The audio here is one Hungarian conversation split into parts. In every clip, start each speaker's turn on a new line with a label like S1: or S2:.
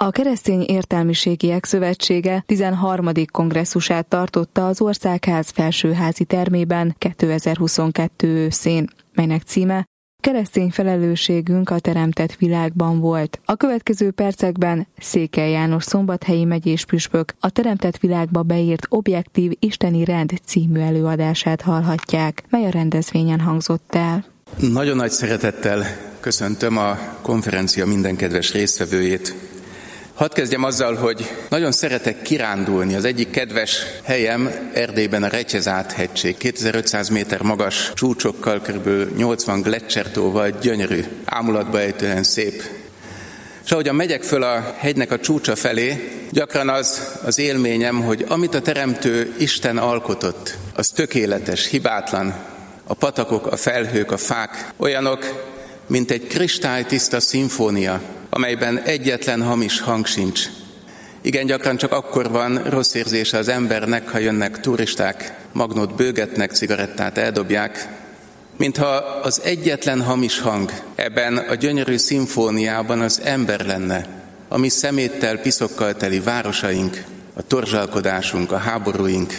S1: A Keresztény Értelmiségiek Szövetsége 13. kongresszusát tartotta az Országház felsőházi termében 2022 őszén, melynek címe Keresztény felelősségünk a teremtett világban volt. A következő percekben Székely János szombathelyi megyés püspök a teremtett világba beírt objektív isteni rend című előadását hallhatják, mely a rendezvényen hangzott el.
S2: Nagyon nagy szeretettel köszöntöm a konferencia minden kedves résztvevőjét. Hadd kezdjem azzal, hogy nagyon szeretek kirándulni. Az egyik kedves helyem Erdélyben a Retyezát-hegység. 2500 méter magas csúcsokkal, kb. 80 gleccsertóval, gyönyörű, ámulatba ejtően szép. És ahogyan megyek föl a hegynek a csúcsa felé, gyakran az élményem, hogy amit a Teremtő Isten alkotott, az tökéletes, hibátlan. A patakok, a felhők, a fák olyanok, mint egy kristálytiszta szimfónia, amelyben egyetlen hamis hang sincs. Igen, gyakran csak akkor van rossz érzése az embernek, ha jönnek turisták, magnót bőgetnek, cigarettát eldobják, mintha az egyetlen hamis hang ebben a gyönyörű szimfóniában az ember lenne, a mi szeméttel, piszokkal teli városaink, a torzsalkodásunk, a háborúink.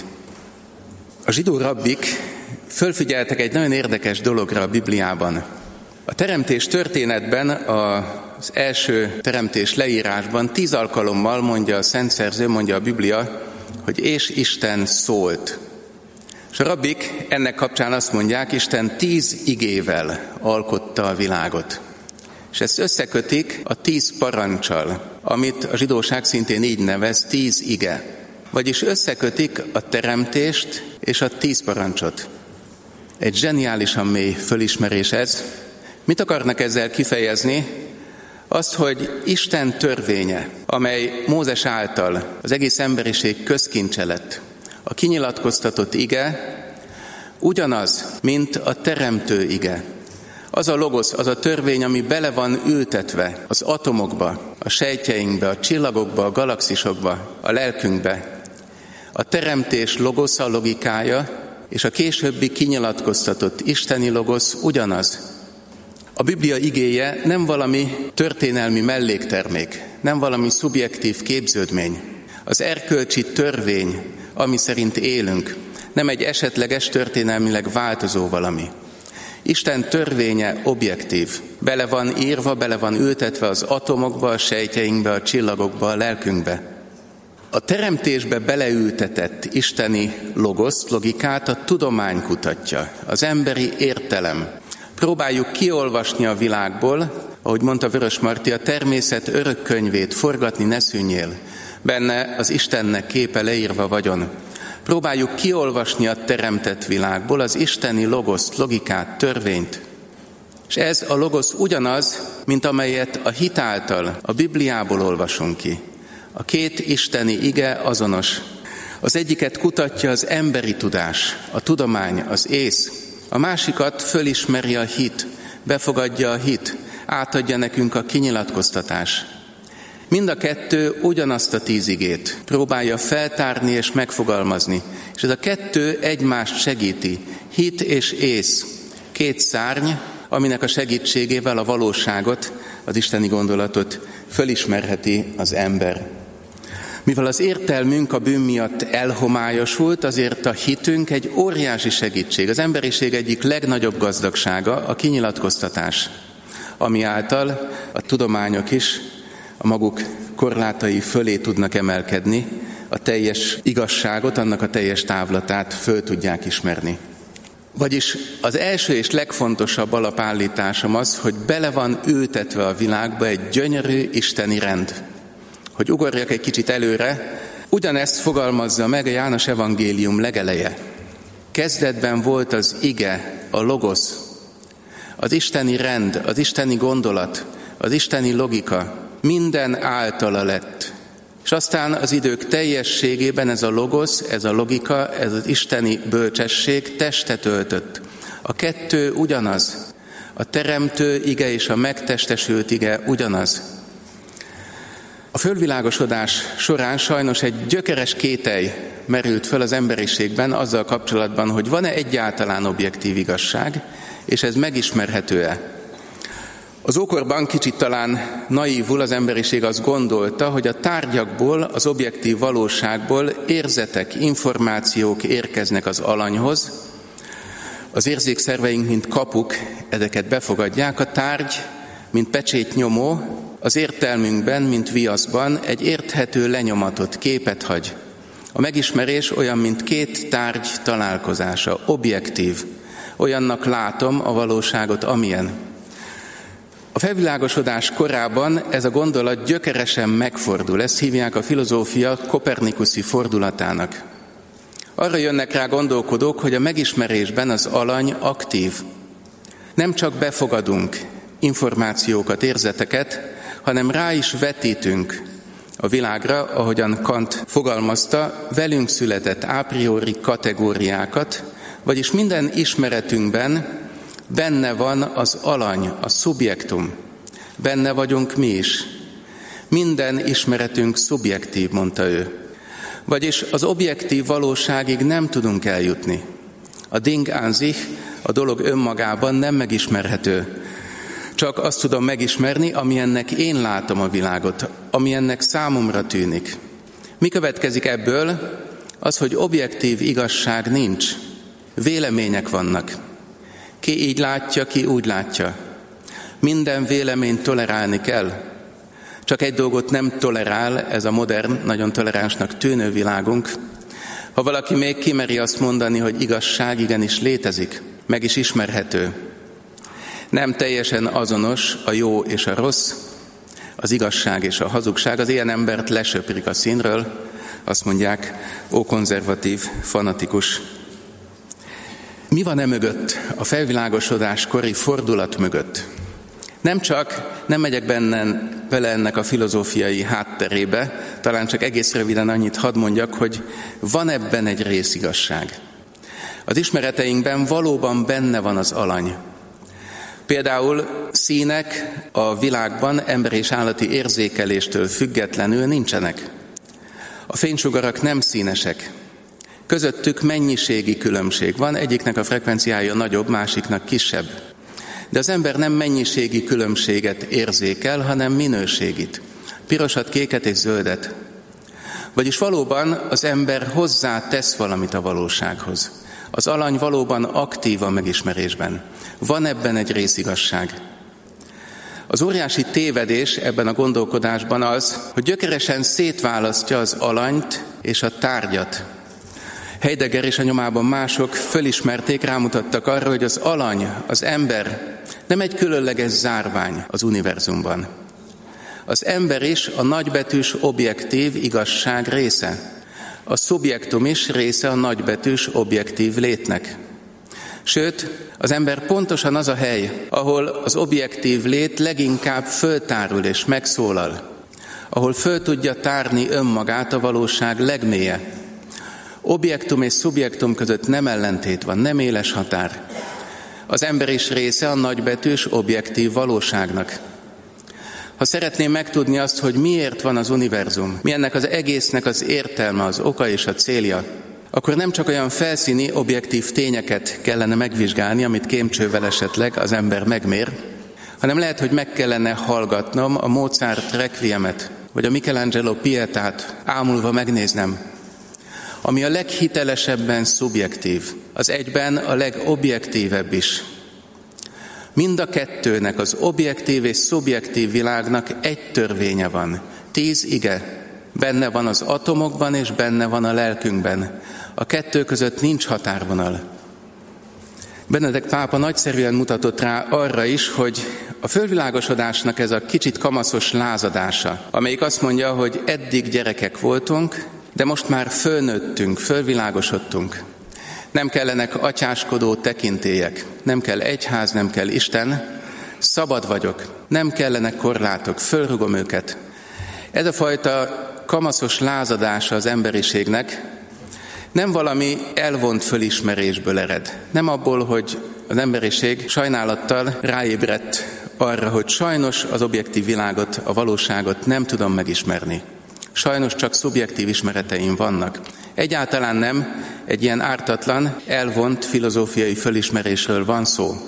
S2: A zsidó rabbik fölfigyeltek egy nagyon érdekes dologra a Bibliában. A teremtés történetben, az első teremtés leírásban 10 alkalommal mondja a Szentszerző, mondja a Biblia, hogy és Isten szólt. És a rabbik ennek kapcsán azt mondják, Isten 10 igével alkotta a világot. És ezt összekötik a 10 paranccsal, amit a zsidóság szintén így nevez, 10 ige. Vagyis összekötik a teremtést és a 10 parancsot. Egy zseniálisan mély fölismerés ez. Mit akarnak ezzel kifejezni? Azt, hogy Isten törvénye, amely Mózes által az egész emberiség közkincse lett, a kinyilatkoztatott ige, ugyanaz, mint a teremtő ige. Az a logosz, az a törvény, ami bele van ültetve az atomokba, a sejtjeinkbe, a csillagokba, a galaxisokba, a lelkünkbe. A teremtés logosza, logikája, és a későbbi kinyilatkoztatott isteni logosz ugyanaz. A Biblia igéje nem valami történelmi melléktermék, nem valami szubjektív képződmény. Az erkölcsi törvény, ami szerint élünk, nem egy esetleges történelmileg változó valami. Isten törvénye objektív, bele van írva, bele van ültetve az atomokba, a sejtjeinkbe, a csillagokba, a lelkünkbe. A teremtésbe beleültetett isteni logoszt, logikát a tudomány kutatja, az emberi értelem. Próbáljuk kiolvasni a világból, ahogy mondta Vörös Marti, a természet örök könyvét, forgatni ne szűnjél, benne az Istennek képe leírva vagyon. Próbáljuk kiolvasni a teremtett világból az isteni logoszt, logikát, törvényt. És ez a logosz ugyanaz, mint amelyet a hit által, a Bibliából olvasunk ki. A 2 isteni ige azonos. Az egyiket kutatja az emberi tudás, a tudomány, az ész. A másikat fölismeri a hit, befogadja a hit, átadja nekünk a kinyilatkoztatás. Mind a 2 ugyanazt a 10 igét próbálja feltárni és megfogalmazni. És ez a 2 egymást segíti, hit és ész. 2 szárny, aminek a segítségével a valóságot, az isteni gondolatot fölismerheti az ember. Mivel az értelmünk a bűn miatt elhomályosult, azért a hitünk egy óriási segítség. Az emberiség egyik legnagyobb gazdagsága a kinyilatkoztatás, ami által a tudományok is a maguk korlátai fölé tudnak emelkedni, a teljes igazságot, annak a teljes távlatát föl tudják ismerni. Vagyis az első és legfontosabb alapállításom az, hogy bele van ültetve a világba egy gyönyörű isteni rend. Hogy ugorjak egy kicsit előre, ugyanezt fogalmazza meg a János evangélium legeleje. Kezdetben volt az ige, a logosz, az isteni rend, az isteni gondolat, az isteni logika, minden általa lett. És aztán az idők teljességében ez a logosz, ez a logika, ez az isteni bölcsesség testet öltött. A 2 ugyanaz, a teremtő ige és a megtestesült ige ugyanaz. A fölvilágosodás során sajnos egy gyökeres kételj merült föl az emberiségben azzal kapcsolatban, hogy van-e egyáltalán objektív igazság, és ez megismerhető-e. Az ókorban kicsit talán naívul az emberiség azt gondolta, hogy a tárgyakból, az objektív valóságból érzetek, információk érkeznek az alanyhoz. Az érzékszerveink, mint kapuk, ezeket befogadják. A tárgy, mint pecsétnyomó, az értelmünkben, mint viaszban egy érthető lenyomatot, képet hagy. A megismerés olyan, mint két tárgy találkozása, objektív. Olyannak látom a valóságot, amilyen. A felvilágosodás korában ez a gondolat gyökeresen megfordul. Ezt hívják a filozófia kopernikuszi fordulatának. Arra jönnek rá gondolkodók, hogy a megismerésben az alany aktív. Nem csak befogadunk információkat, érzeteket, hanem rá is vetítünk a világra, ahogyan Kant fogalmazta, velünk született a priori kategóriákat, vagyis minden ismeretünkben benne van az alany, a szubjektum. Benne vagyunk mi is. Minden ismeretünk szubjektív, mondta ő. Vagyis az objektív valóságig nem tudunk eljutni. A Ding an sich, a dolog önmagában nem megismerhető. Csak azt tudom megismerni, amilyennek én látom a világot, amilyennek számomra tűnik. Mi következik ebből? Az, hogy objektív igazság nincs. Vélemények vannak. Ki így látja, ki úgy látja. Minden véleményt tolerálni kell. Csak egy dolgot nem tolerál ez a modern, nagyon toleránsnak tűnő világunk. Ha valaki még kimeri azt mondani, hogy igazság igenis létezik, meg is ismerhető. Nem teljesen azonos a jó és a rossz, az igazság és a hazugság. Az ilyen embert lesöprik a színről, azt mondják, ókonzervatív, fanatikus. Mi van mögött, a felvilágosodás kori fordulat mögött? Nem megyek bele ennek a filozófiai hátterébe, talán csak egész röviden annyit hadd mondjak, hogy van ebben egy részigazság. Az ismereteinkben valóban benne van az alany. Például színek a világban ember és állati érzékeléstől függetlenül nincsenek. A fénysugarak nem színesek. Közöttük mennyiségi különbség van, egyiknek a frekvenciája nagyobb, másiknak kisebb. De az ember nem mennyiségi különbséget érzékel, hanem minőségit. Pirosat, kéket és zöldet. Vagyis valóban az ember hozzátesz valamit a valósághoz. Az alany valóban aktív a megismerésben. Van ebben egy részigazság. Az óriási tévedés ebben a gondolkodásban az, hogy gyökeresen szétválasztja az alanyt és a tárgyat. Heidegger és a nyomában mások fölismerték, rámutattak arra, hogy az alany, az ember nem egy különleges zárvány az univerzumban. Az ember is a nagybetűs objektív igazság része. A szubjektum is része a nagybetűs objektív létnek. Sőt, az ember pontosan az a hely, ahol az objektív lét leginkább föltárul és megszólal, ahol föl tudja tárni önmagát a valóság legmélye. Objektum és szubjektum között nem ellentét van, nem éles határ. Az ember is része a nagybetűs objektív valóságnak. Ha szeretném megtudni azt, hogy miért van az univerzum, mi ennek az egésznek az értelme, az oka és a célja, akkor nem csak olyan felszíni, objektív tényeket kellene megvizsgálni, amit kémcsővel esetleg az ember megmér, hanem lehet, hogy meg kellene hallgatnom a Mozart Requiemet, vagy a Michelangelo Pietát, ámulva megnéznem, ami a leghitelesebben szubjektív, az egyben a legobjektívebb is. Mind a kettőnek, az objektív és szubjektív világnak egy törvénye van. 10 ige. Benne van az atomokban és benne van a lelkünkben. A kettő között nincs határvonal. Benedek pápa nagyszerűen mutatott rá arra is, hogy a fölvilágosodásnak ez a kicsit kamaszos lázadása, amelyik azt mondja, hogy eddig gyerekek voltunk, de most már fölnőttünk, fölvilágosodtunk. Nem kellenek atyáskodó tekintélyek, nem kell egyház, nem kell Isten, szabad vagyok, nem kellenek korlátok, fölrugom őket. Ez a fajta kamaszos lázadása az emberiségnek nem valami elvont fölismerésből ered. Nem abból, hogy az emberiség sajnálattal ráébredt arra, hogy sajnos az objektív világot, a valóságot nem tudom megismerni. Sajnos csak szubjektív ismereteim vannak. Egyáltalán nem egy ilyen ártatlan, elvont filozófiai fölismerésről van szó.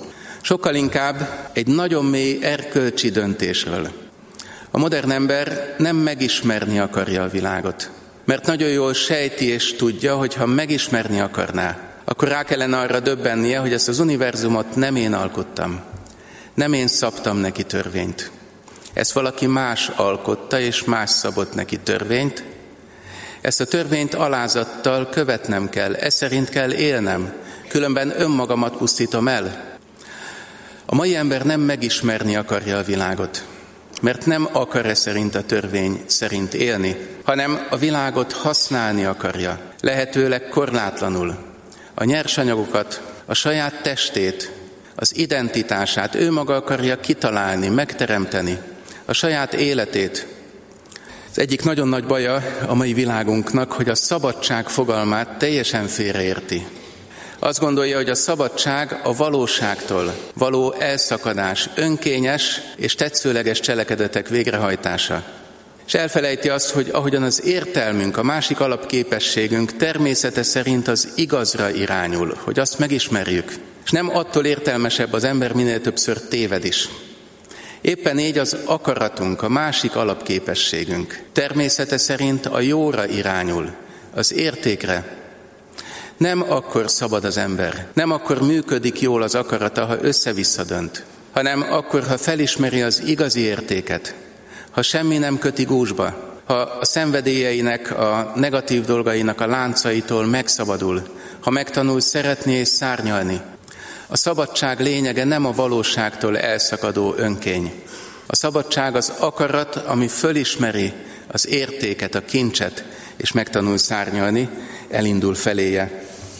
S2: sokkal inkább egy nagyon mély erkölcsi döntésről. A modern ember nem megismerni akarja a világot, mert nagyon jól sejti és tudja, hogy ha megismerni akarná, akkor rá kellene arra döbbennie, hogy ezt az univerzumot nem én alkottam, nem én szabtam neki törvényt. Ezt valaki más alkotta, és más szabott neki törvényt. Ezt a törvényt alázattal követnem kell, ez szerint kell élnem, különben önmagamat pusztítom el. A mai ember nem megismerni akarja a világot, mert nem akar szerint a törvény szerint élni, hanem a világot használni akarja, lehetőleg korlátlanul. A nyersanyagokat, a saját testét, az identitását ő maga akarja kitalálni, megteremteni, a saját életét. Az egyik nagyon nagy baja a mai világunknak, hogy a szabadság fogalmát teljesen félreérti. Azt gondolja, hogy a szabadság a valóságtól való elszakadás, önkényes és tetszőleges cselekedetek végrehajtása. És elfelejti azt, hogy ahogyan az értelmünk, a másik alapképességünk természete szerint az igazra irányul, hogy azt megismerjük. És nem attól értelmesebb az ember, minél többször téved is. Éppen így az akaratunk, a másik alapképességünk természete szerint a jóra irányul, az értékre. Nem akkor szabad az ember, nem akkor működik jól az akarata, ha össze-vissza dönt, hanem akkor, ha felismeri az igazi értéket, ha semmi nem köti gúzsba, ha a szenvedélyeinek, a negatív dolgainak a láncai-tól megszabadul, ha megtanul szeretni és szárnyalni. A szabadság lényege nem a valóságtól elszakadó önkény. A szabadság az akarat, ami fölismeri az értéket, a kincset, és megtanul szárnyalni, elindul feléje.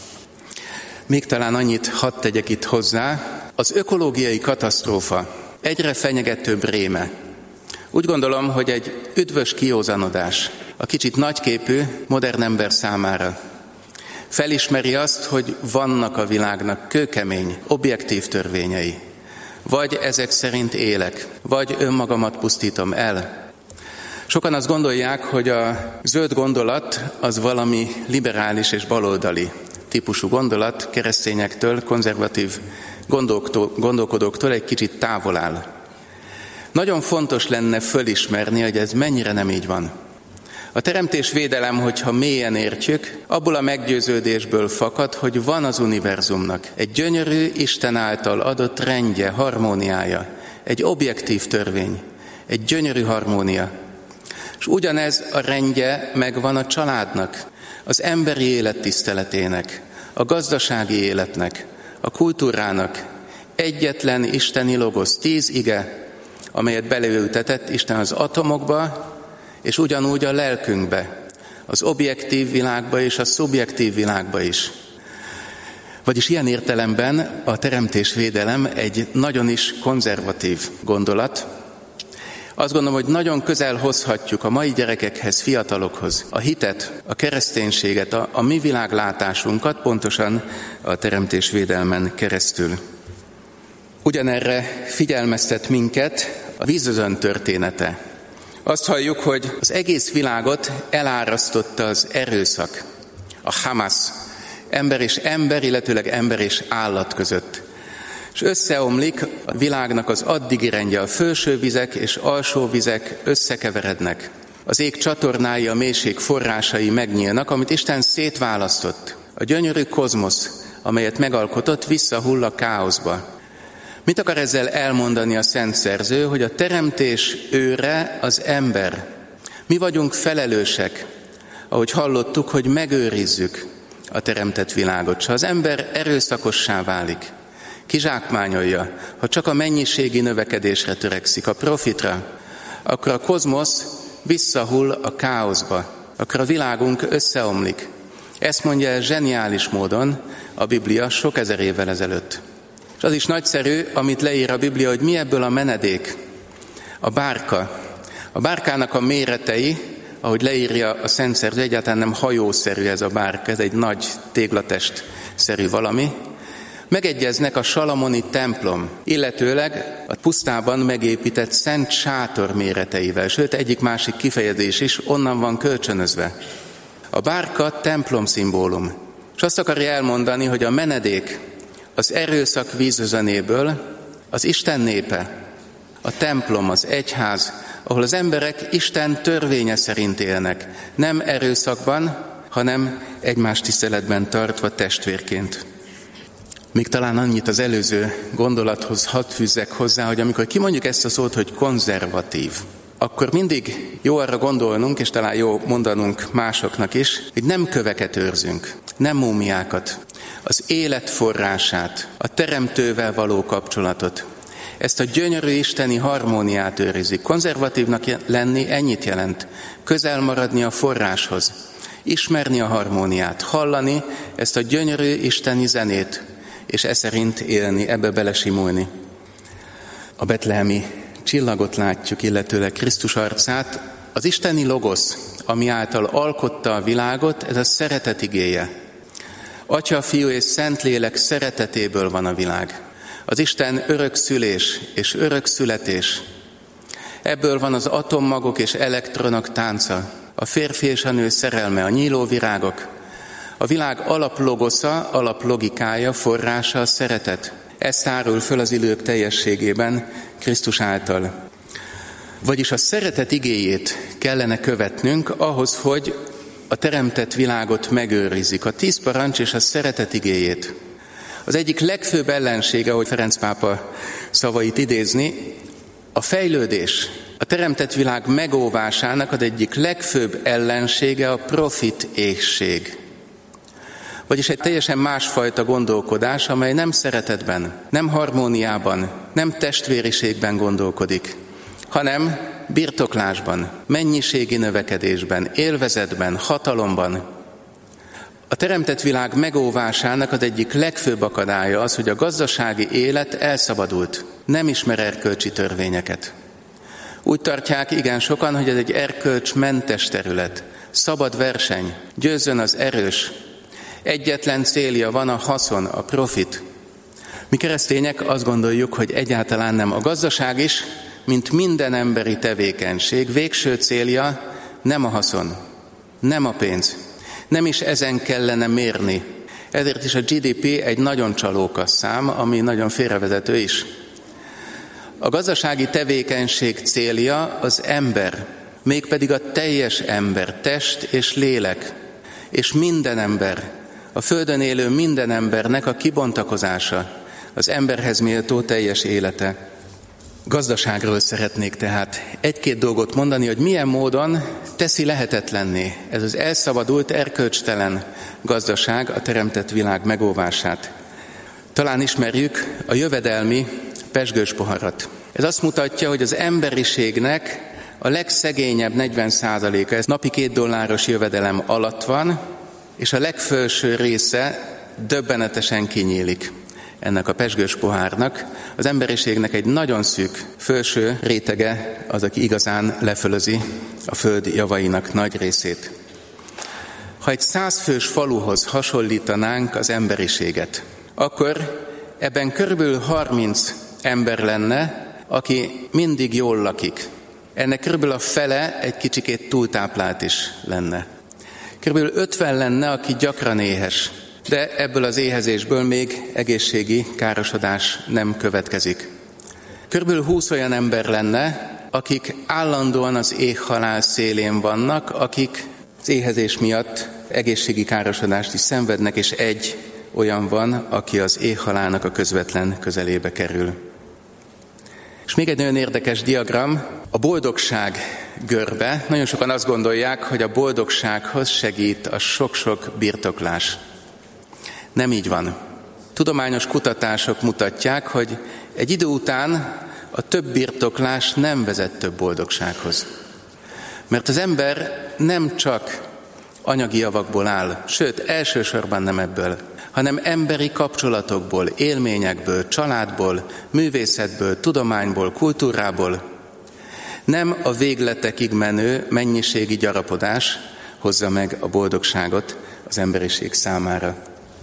S2: Még talán annyit hadd tegyek itt hozzá, az ökológiai katasztrófa egyre fenyegetőbb réme. Úgy gondolom, hogy egy üdvös kiózanodás a kicsit nagyképű modern ember számára. Felismeri azt, hogy vannak a világnak kőkemény, objektív törvényei. Vagy ezek szerint élek, vagy önmagamat pusztítom el. Sokan azt gondolják, hogy a zöld gondolat az valami liberális és baloldali típusú gondolat, keresztényektől, konzervatív gondolkodóktól egy kicsit távol áll. Nagyon fontos lenne fölismerni, hogy ez mennyire nem így van. A teremtésvédelem, hogyha mélyen értjük, abból a meggyőződésből fakad, hogy van az univerzumnak egy gyönyörű, Isten által adott rendje, harmóniája, egy objektív törvény, egy gyönyörű harmónia. És ugyanez a rendje megvan a családnak, az emberi élet tiszteletének, a gazdasági életnek, a kultúrának. Egyetlen isteni logosz, 10 ige, amelyet beleültetett Isten az atomokba, és ugyanúgy a lelkünkbe, az objektív világba és a szubjektív világba is. Vagyis ilyen értelemben a teremtésvédelem egy nagyon is konzervatív gondolat. Azt gondolom, hogy nagyon közel hozhatjuk a mai gyerekekhez, fiatalokhoz a hitet, a kereszténységet, a mi világlátásunkat pontosan a teremtésvédelmen keresztül. Ugyanerre figyelmeztet minket a vízözön története. Azt halljuk, hogy az egész világot elárasztotta az erőszak, a Hamas, ember és ember, illetőleg ember és állat között. És összeomlik a világnak az addigi rendje, a felső vizek és alsó vizek összekeverednek. Az ég csatornái, a mélység forrásai megnyílnak, amit Isten szétválasztott. A gyönyörű kozmosz, amelyet megalkotott, visszahull a káoszba. Mit akar ezzel elmondani a Szent Szerző, hogy a teremtés őre az ember? Mi vagyunk felelősek, ahogy hallottuk, hogy megőrizzük a teremtett világot. Ha az ember erőszakossá válik, kizsákmányolja, ha csak a mennyiségi növekedésre törekszik, a profitra, akkor a kozmosz visszahull a káoszba, akkor a világunk összeomlik. Ezt mondja el zseniális módon a Biblia sok ezer évvel ezelőtt. És az is nagyszerű, amit leír a Biblia, hogy mi ebből a menedék, a bárka. A bárkának a méretei, ahogy leírja a Szent Szerző, egyáltalán nem hajószerű ez a bárka, ez egy nagy téglatest-szerű valami. Megegyeznek a salamoni templom, illetőleg a pusztában megépített szent sátor méreteivel, sőt egyik-másik kifejezés is onnan van kölcsönözve. A bárka templom szimbólum, és azt akarja elmondani, hogy a menedék az erőszak vízözönéből Az Isten népe, a templom, az egyház, ahol az emberek Isten törvénye szerint élnek, nem erőszakban, hanem egymás tiszteletben tartva testvérként. Még talán annyit az előző gondolathoz hadd fűzzek hozzá, hogy amikor kimondjuk ezt a szót, hogy konzervatív, akkor mindig jó arra gondolnunk, és talán jó mondanunk másoknak is, hogy nem köveket őrzünk, nem múmiákat, az élet forrását, a teremtővel való kapcsolatot, ezt a gyönyörű isteni harmóniát őrizik. Konzervatívnak lenni ennyit jelent, közel maradni a forráshoz, ismerni a harmóniát, hallani ezt a gyönyörű isteni zenét, és e szerint élni, ebbe belesimulni. A betlehemi csillagot látjuk, illetőleg Krisztus arcát, az isteni logosz, ami által alkotta a világot, ez a szeretet igéje. Atya, Fiú és Szentlélek szeretetéből van a világ. Az Isten örökszülés és örökszületés. Ebből van az atommagok és elektronok tánca, a férfi és a nő szerelme, a nyíló virágok. A világ alaplogosza, alaplogikája, forrása a szeretet. Ez tárul föl az idők teljességében Krisztus által. Vagyis a szeretet igéjét kellene követnünk ahhoz, hogy a teremtett világot megőrizzük. A 10 parancs és a szeretet igéjét. Az egyik legfőbb ellensége, ahogy Ferenc pápa szavait idézni, a fejlődés. A teremtett világ megóvásának az egyik legfőbb ellensége a profit éhség. Vagyis egy teljesen másfajta gondolkodás, amely nem szeretetben, nem harmóniában, nem testvériségben gondolkodik, hanem birtoklásban, mennyiségi növekedésben, élvezetben, hatalomban. A teremtett világ megóvásának az egyik legfőbb akadálya az, hogy a gazdasági élet elszabadult, nem ismer erkölcsi törvényeket. Úgy tartják igen sokan, hogy ez egy erkölcsmentes terület, szabad verseny, győzzön az erős. Egyetlen célja van a haszon, a profit. Mi keresztények azt gondoljuk, hogy egyáltalán nem. A gazdaság is, mint minden emberi tevékenység, végső célja nem a haszon, nem a pénz. Nem is ezen kellene mérni. Ezért is a GDP egy nagyon csalóka szám, ami nagyon félrevezető is. A gazdasági tevékenység célja az ember, mégpedig a teljes ember, test és lélek, és minden ember, a földön élő minden embernek a kibontakozása, az emberhez méltó teljes élete. Gazdaságról szeretnék tehát egy-két dolgot mondani, hogy milyen módon teszi lehetetlenné ez az elszabadult, erkölcstelen gazdaság a teremtett világ megóvását. Talán ismerjük a jövedelmi pezsgős poharat. Ez azt mutatja, hogy az emberiségnek a legszegényebb 40%-a, ez napi $2 jövedelem alatt van, és a legfelső része döbbenetesen kinyílik ennek a pezsgős pohárnak. Az emberiségnek egy nagyon szűk felső rétege az, aki igazán lefölözi a föld javainak nagy részét. Ha egy 100 fős faluhoz hasonlítanánk az emberiséget, akkor ebben körülbelül 30 ember lenne, aki mindig jól lakik. Ennek körülbelül a fele egy kicsikét túltáplált is lenne. Körülbelül 50 lenne, aki gyakran éhes, de ebből az éhezésből még egészségi károsodás nem következik. Körülbelül 20 olyan ember lenne, akik állandóan az éhhalál szélén vannak, akik az éhezés miatt egészségi károsodást is szenvednek, és egy olyan van, aki az éhhalálnak a közvetlen közelébe kerül. És még egy nagyon érdekes diagram, a boldogság görbe. Nagyon sokan azt gondolják, hogy a boldogsághoz segít a sok-sok birtoklás. Nem így van. Tudományos kutatások mutatják, hogy egy idő után a több birtoklás nem vezet több boldogsághoz. Mert az ember nem csak anyagi javakból áll, sőt, elsősorban nem ebből, hanem emberi kapcsolatokból, élményekből, családból, művészetből, tudományból, kultúrából. Nem a végletekig menő mennyiségi gyarapodás hozza meg a boldogságot az emberiség számára.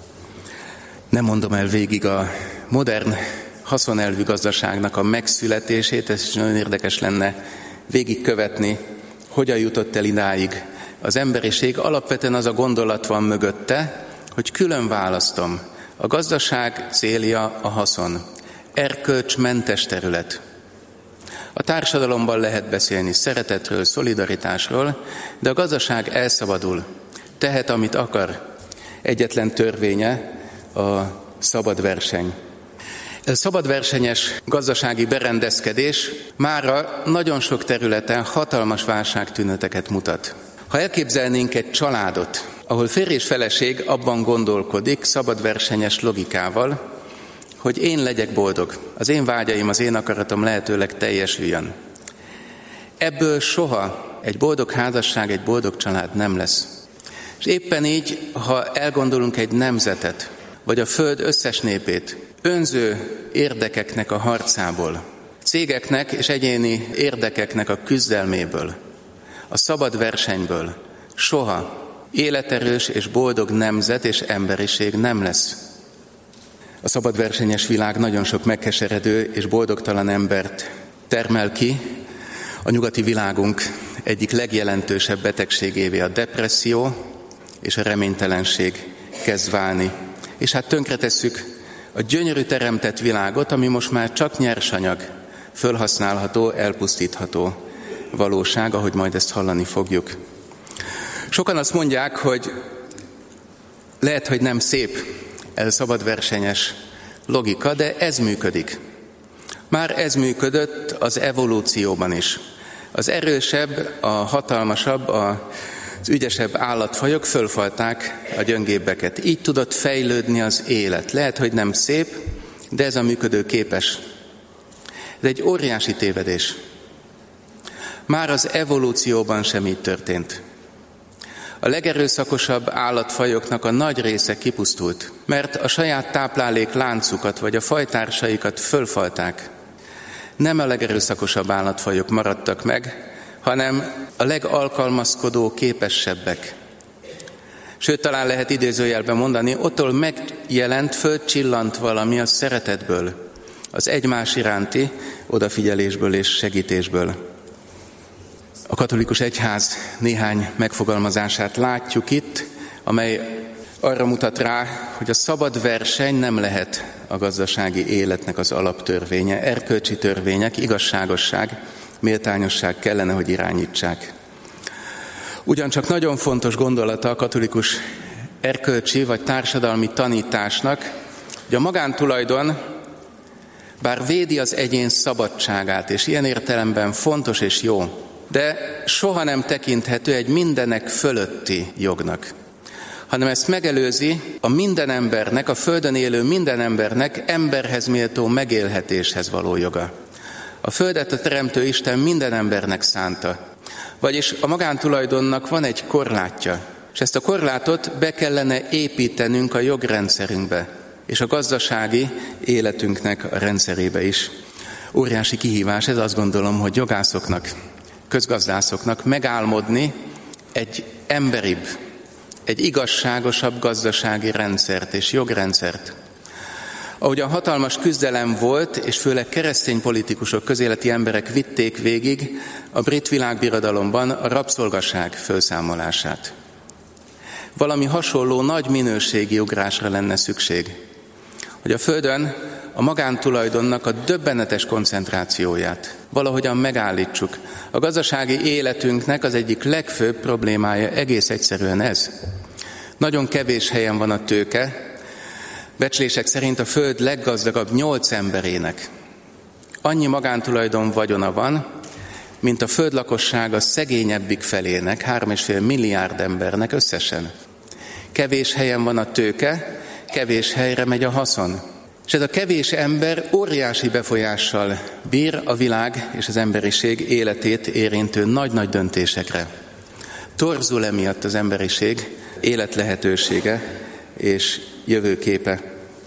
S2: Nem mondom el végig a modern haszonelvű gazdaságnak a megszületését, ez is nagyon érdekes lenne végigkövetni, hogyan jutott el idáig az emberiség. Alapvetően az a gondolat van mögötte, hogy külön választom. A gazdaság célja a haszon. erkölcsmentes terület. A társadalomban lehet beszélni szeretetről, szolidaritásról, de a gazdaság elszabadul, tehet, amit akar. Egyetlen törvénye a szabad verseny. Ez a szabadversenyes gazdasági berendezkedés mára nagyon sok területen hatalmas válságtüneteket mutat. Ha elképzelnénk egy családot, ahol férj és feleség abban gondolkodik szabadversenyes logikával, hogy én legyek boldog, az én vágyaim, az én akaratom lehetőleg teljesüljön. Ebből soha egy boldog házasság, egy boldog család nem lesz. És éppen így, ha elgondolunk egy nemzetet, vagy a föld összes népét, önző érdekeknek a harcából, cégeknek és egyéni érdekeknek a küzdelméből, a szabad versenyből soha életerős és boldog nemzet és emberiség nem lesz. A szabadversenyes világ nagyon sok megkeseredő és boldogtalan embert termel ki. A nyugati világunk egyik legjelentősebb betegségévé a depresszió és a reménytelenség kezd válni. És hát tönkretesszük a gyönyörű teremtett világot, ami most már csak nyersanyag, fölhasználható, elpusztítható valóság, ahogy majd ezt hallani fogjuk. Sokan azt mondják, hogy lehet, hogy nem szép ez a szabadversenyes logika, de ez működik. Már ez működött az evolúcióban is. Az erősebb, a hatalmasabb, az ügyesebb állatfajok fölfalták a gyöngébbeket. Így tudott fejlődni az élet. Lehet, hogy nem szép, de ez a működőképes. Ez egy óriási tévedés. Már az evolúcióban sem így történt. A legerőszakosabb állatfajoknak a nagy része kipusztult, mert a saját táplálék láncukat vagy a fajtársaikat fölfalták. Nem a legerőszakosabb állatfajok maradtak meg, hanem a legalkalmazkodó képesebbek. Sőt, talán lehet idézőjelben mondani, ottól megjelent, fölcsillant valami a szeretetből, az egymás iránti odafigyelésből és segítésből. A katolikus egyház néhány megfogalmazását látjuk itt, amely arra mutat rá, hogy a szabad verseny nem lehet a gazdasági életnek az alaptörvénye. Erkölcsi törvények, igazságosság, méltányosság kellene, hogy irányítsák. Ugyancsak nagyon fontos gondolata a katolikus erkölcsi vagy társadalmi tanításnak, hogy a magántulajdon bár védi az egyén szabadságát, és ilyen értelemben fontos és jó, de soha nem tekinthető egy mindenek fölötti jognak, hanem ezt megelőzi a minden embernek, a földön élő minden embernek emberhez méltó megélhetéshez való joga. A földet a teremtő Isten minden embernek szánta, vagyis a magántulajdonnak van egy korlátja, és ezt a korlátot be kellene építenünk a jogrendszerünkbe, és a gazdasági életünknek a rendszerébe is. Óriási kihívás ez, azt gondolom, hogy jogászoknak, közgazdászoknak megálmodni egy emberibb, egy igazságosabb gazdasági rendszert és jogrendszert. Ahogy a hatalmas küzdelem volt, és főleg keresztény politikusok, közéleti emberek vitték végig a brit világbirodalomban a rabszolgaság felszámolását. Valami hasonló nagy minőségi ugrásra lenne szükség, hogy a Földön a magántulajdonnak a döbbenetes koncentrációját valahogyan megállítsuk. A gazdasági életünknek az egyik legfőbb problémája egész egyszerűen ez. Nagyon kevés helyen van a tőke, becslések szerint a Föld leggazdagabb 8 emberének annyi magántulajdon vagyona van, mint a Föld lakossága szegényebbik felének, 3,5 milliárd embernek összesen. Kevés helyen van a tőke, kevés helyre megy a haszon. És ez a kevés ember óriási befolyással bír a világ és az emberiség életét érintő nagy-nagy döntésekre. Torzul emiatt az emberiség életlehetősége és jövőképe.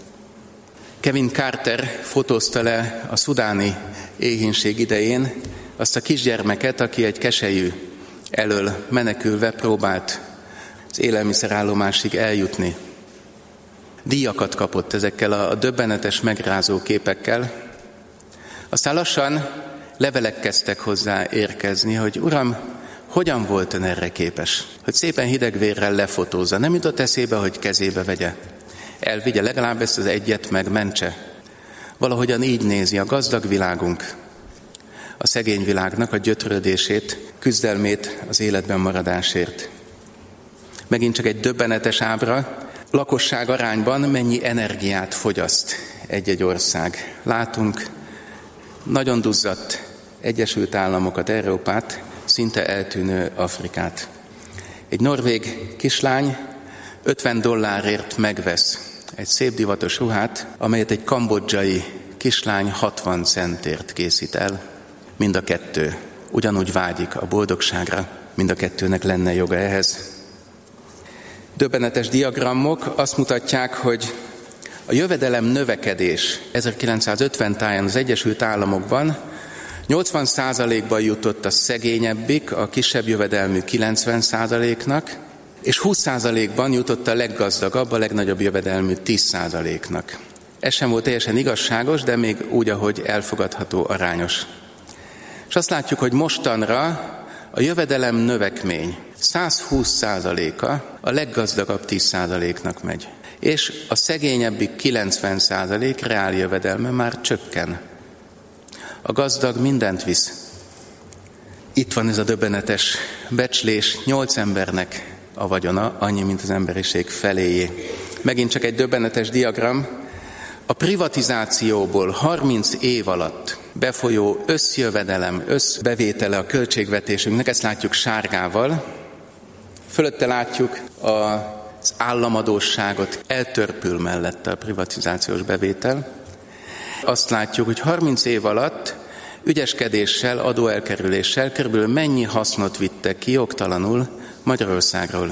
S2: Kevin Carter fotózta le a szudáni éhínség idején azt a kisgyermeket, aki egy keselyű elől menekülve próbált az élelmiszerállomásig eljutni. Díjakat kapott ezekkel a döbbenetes, megrázó képekkel. Aztán lassan levelek kezdtek hozzá érkezni, hogy Uram, hogyan volt ön erre képes? Hogy szépen hidegvérrel lefotózza. Nem jutott eszébe, hogy kezébe vegye. Elvigye legalább ezt az egyet, megmentse. Valahogyan így nézi a gazdag világunk a szegény világnak a gyötrődését, küzdelmét az életben maradásért. Megint csak egy döbbenetes ábra, lakosság arányban mennyi energiát fogyaszt egy-egy ország. Látunk nagyon duzzadt Egyesült Államokat, Európát, szinte eltűnő Afrikát. Egy norvég kislány $50 megvesz egy szép divatos ruhát, amelyet egy kambodzsai kislány 60 centért készít el. Mind a kettő ugyanúgy vágyik a boldogságra, mind a kettőnek lenne joga ehhez. Döbbenetes diagramok azt mutatják, hogy a jövedelem növekedés 1950 táján az Egyesült Államokban 80%-ban jutott a szegényebbik, a kisebb jövedelmű 90%-nak, és 20%-ban jutott a leggazdagabb, a legnagyobb jövedelmű 10%-nak. Ez sem volt teljesen igazságos, de még úgy, ahogy elfogadható, arányos. És azt látjuk, hogy mostanra a jövedelem növekmény 120%-a a leggazdagabb 10%-nak megy. És a szegényebbik 90% reál jövedelme már csökken. A gazdag mindent visz. Itt van ez a döbbenetes becslés, 8 embernek a vagyona, annyi, mint az emberiség feléjé. Megint csak egy döbbenetes diagram. A privatizációból 30 év alatt befolyó összjövedelem, összbevétele a költségvetésünknek, ezt látjuk sárgával. Fölötte látjuk az államadósságot, eltörpül mellette a privatizációs bevétel. Azt látjuk, hogy 30 év alatt ügyeskedéssel, adóelkerüléssel körülbelül mennyi hasznot vittek ki jogtalanul Magyarországról.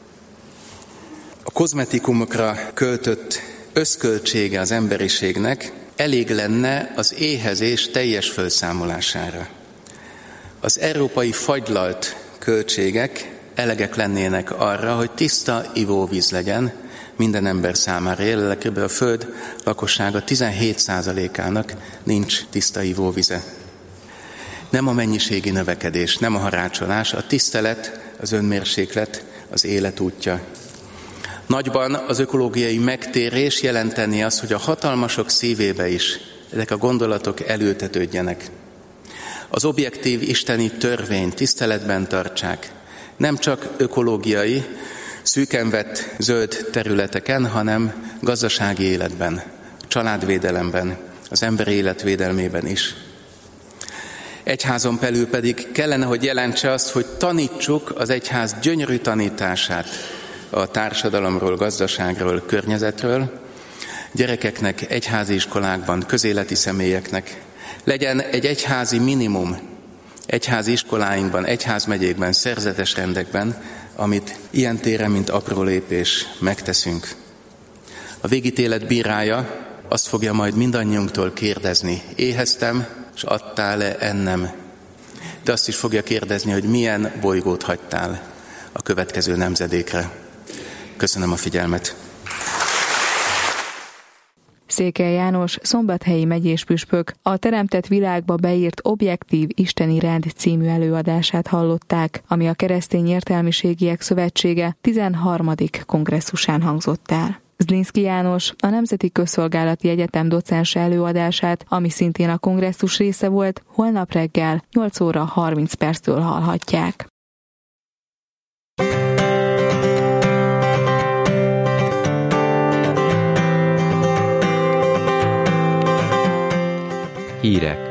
S2: A kozmetikumokra költött összköltsége az emberiségnek elég lenne az éhezés teljes felszámolására. Az európai fagylalt költségek elegek lennének arra, hogy tiszta ivóvíz legyen minden ember számára. Jelenleg kb. A Föld lakossága 17%-ának nincs tiszta ivóvize. Nem a mennyiségi növekedés, nem a harácsolás, a tisztelet, az önmérséklet, az élet útja. Nagyban az ökológiai megtérés jelenteni azt, hogy a hatalmasok szívébe is ezek a gondolatok elültetődjenek. Az objektív isteni törvényt tiszteletben tartsák, nem csak ökológiai, szűken vett zöld területeken, hanem gazdasági életben, családvédelemben, az emberi élet védelmében is. Egyházon belül pedig kellene, hogy jelentse azt, hogy tanítsuk az egyház gyönyörű tanítását a társadalomról, gazdaságról, környezetről, gyerekeknek egyházi iskolákban, közéleti személyeknek. Legyen egy egyházi minimum, egyházi iskoláinkban, egyházmegyékben, szerzetes rendekben, amit ilyen téren, mint apró lépés megteszünk. A végítélet bírája azt fogja majd mindannyiunktól kérdezni, éheztem, és adtál-e ennem? De azt is fogja kérdezni, hogy milyen bolygót hagytál a következő nemzedékre. Köszönöm a figyelmet.
S1: Székely János, szombathelyi megyéspüspök, a Teremtett világba beírt objektív isteni rend című előadását hallották, ami a Keresztény Értelmiségiek Szövetsége 13. kongresszusán hangzott el. Zlinszky János, a Nemzeti Közszolgálati Egyetem docense előadását, ami szintén a kongresszus része volt, holnap reggel 8 óra 30 perctől hallhatják.
S3: Hírek.